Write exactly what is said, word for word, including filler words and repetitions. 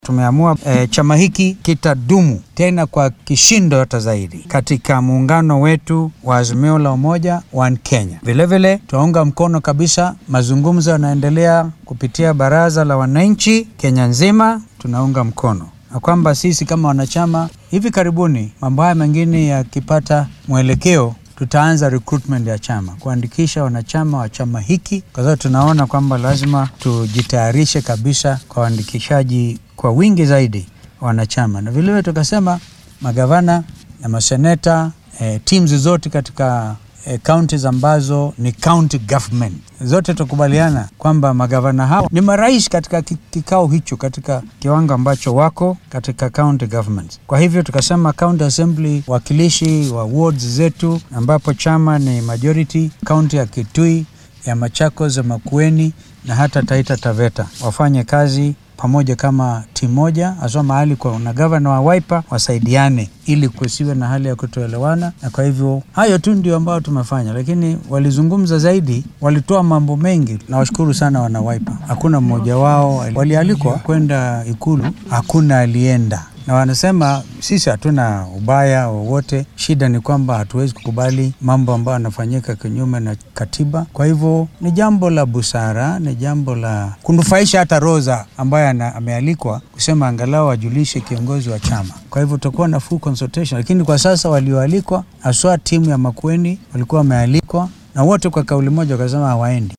Tumeamua e, chama hiki kitadumu tena kwa kishindo hata zaidi katika muungano wetu wa Azimio la Umoja One Kenya. Vile vile tunaunga mkono kabisa mazungumzo yanaendelea kupitia baraza la wananchi Kenya nzima, tunaunga mkono. Na kwamba sisi kama wanachama hivi karibuni mambo haya mengine yakipata mwelekeo, tutaanza recruitment ya chama, kuandikisha wanachama wa chama hiki, kwa sababu tunaona kwamba lazima tujitayarishe kabisa kwa uandikishaji kwa wingi zaidi wanachama. Na vile vile tukasema magavana na maseneta, eh, teams zote katika eh, counties ambazo ni county government, zote tukubaliana kwamba magavana hao ni marais katika kikao hicho, katika kiwango ambacho wako katika county governments. Kwa hivyo tukasema county assembly, wakilishi wa wards zetu ambapo chama ni majority, county ya Kitui, ya Machakos, ya Makueni na hata Taita Taveta, wafanye kazi pamoja kama timu moja, aswa mahali kwa na governor wa Wiper wasaidiane ili kusiwe na hali ya kutoelewana. Na kwa hivyo hayo tu ndio ambao tumefanya, lakini walizungumza zaidi, walitoa mambo mengi. Na washukuru sana wana Wiper, hakuna mmoja wao walialikwa kwenda ikulu, hakuna alienda. Na wanasema sisi hatuna ubaya wowote, shida ni kwamba hatuwezi kukubali mambo ambayo yanafanyika kinyume na katiba. Kwa hivyo ni jambo la busara, ni jambo la kunufaisha hata Rosa ambaye amealikwa kusema angalau ajulishe kiongozi wa chama. Kwa hivyo tutakuwa na full consultation, lakini kwa sasa walioalikwa aswa timu ya Makueni walikuwa wamealikwa na wote kwa kauli moja wakasema hawaendi.